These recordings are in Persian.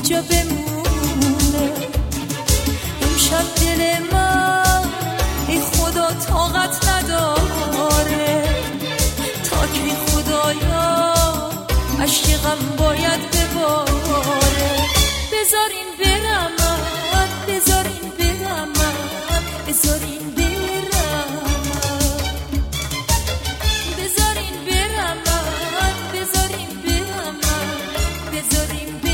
اینجا بمونه. امشب دل من ای خدا طاقت نداره، تا کی خدایا عشق غم باید بباره. بذارین برم من، بذارین برم من، بذارین برم من، بذارین برم من، بذارین برم من، بذارین برم من.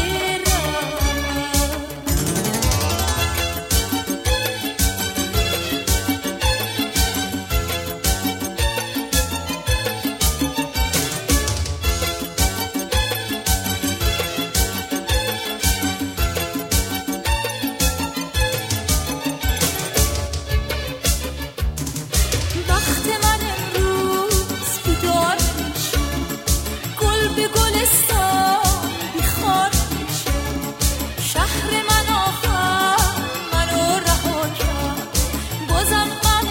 وقت من امروز بیدار میشه، گل به گلستان بیخار میشه. شهر من آخر منو رها کرد، بازم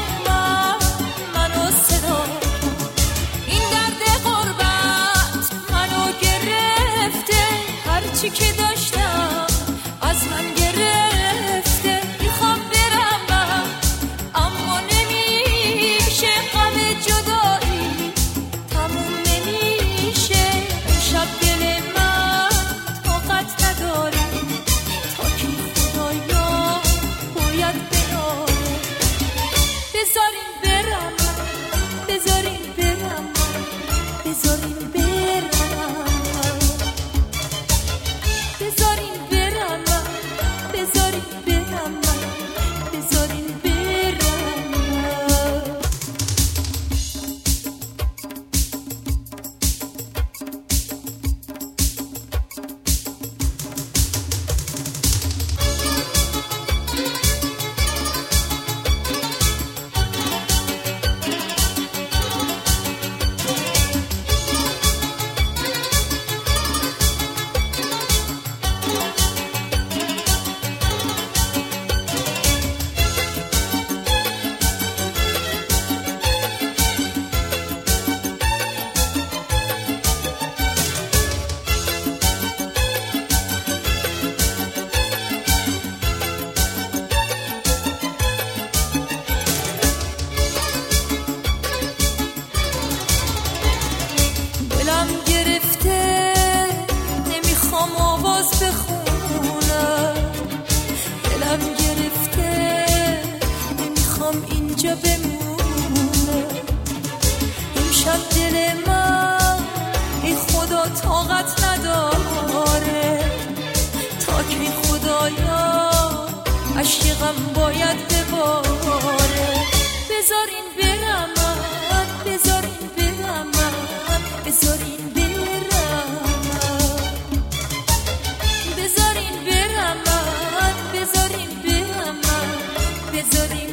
منو صدا کرد. این درد غربت منو گرفته، هرچی که داشتم از من گرفته. میخوام برم من اما نمیشه، غم جدایی تموم نمیشه. امشب دل من طاقت نداره، تا کی خدایا باید بباره. بذارین برم من، بذارین برم من، بذارین برم من، بذارین برم من، بذارین برم من، بذارین برم من. دلم گرفته نمیخوام آواز بخونم، دلم گرفته نمیخوام اینجا بمونه. امشب دل من ای خدا طاقت نداره، تا کی خدایا عشق غم باید بباره. بذارین برم من، بذارین برم من، بذارین برم من، بذارین برم من، بذارین برم من، بذارین